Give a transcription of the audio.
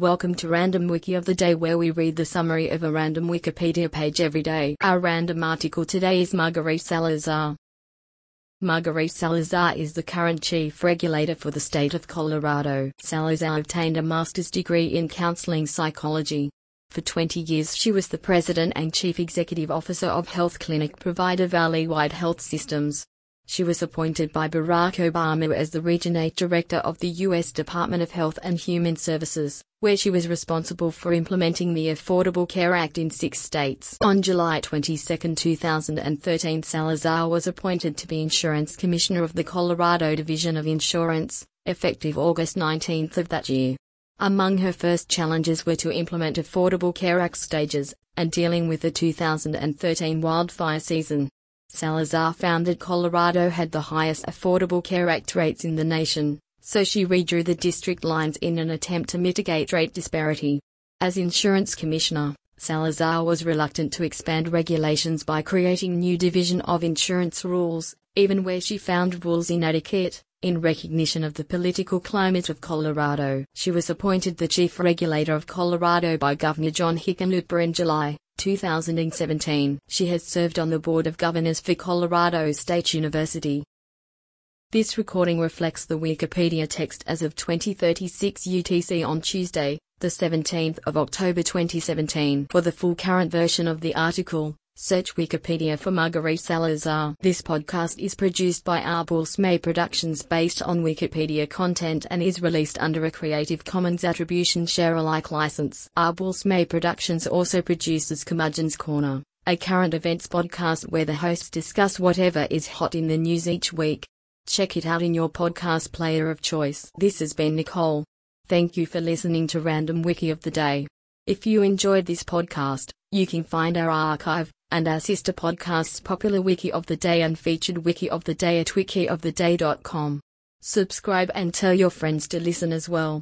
Welcome to Random Wiki of the Day, where we read the summary of a random Wikipedia page every day. Our random article today is Margarita Salazar. Margarita Salazar is the current chief regulator for the state of Colorado. Salazar obtained a master's degree in counseling psychology. For 20 years she was the president and chief executive officer of health clinic provider Valleywide Health Systems. She was appointed by Barack Obama as the Regionate Director of the U.S. Department of Health and Human Services, where she was responsible for implementing the Affordable Care Act in 6 states. On July 22, 2013, Salazar was appointed to be Insurance Commissioner of the Colorado Division of Insurance, effective August 19 of that year. Among her first challenges were to implement Affordable Care Act stages, and dealing with the 2013 wildfire season. Salazar found that Colorado had the highest Affordable Care Act rates in the nation, so she redrew the district lines in an attempt to mitigate rate disparity. As insurance commissioner, Salazar was reluctant to expand regulations by creating new Division of Insurance rules, even where she found rules inadequate. In recognition of the political climate of Colorado, she was appointed the chief regulator of Colorado by Governor John Hickenlooper in July 2017. She has served on the Board of Governors for Colorado State University. This recording reflects the Wikipedia text as of 2036 UTC on Tuesday, the 17th of October 2017. For the full current version of the article, search Wikipedia for Margarita Salazar. This podcast is produced by Arbulls May Productions based on Wikipedia content and is released under a Creative Commons Attribution Share Alike license. Arbulls May Productions also produces Curmudgeon's Corner, a current events podcast where the hosts discuss whatever is hot in the news each week. Check it out in your podcast player of choice. This has been Nicole. Thank you for listening to Random Wiki of the Day. If you enjoyed this podcast, you can find our archive and our sister podcasts Popular Wiki of the Day and Featured Wiki of the Day at wikioftheday.com. Subscribe and tell your friends to listen as well.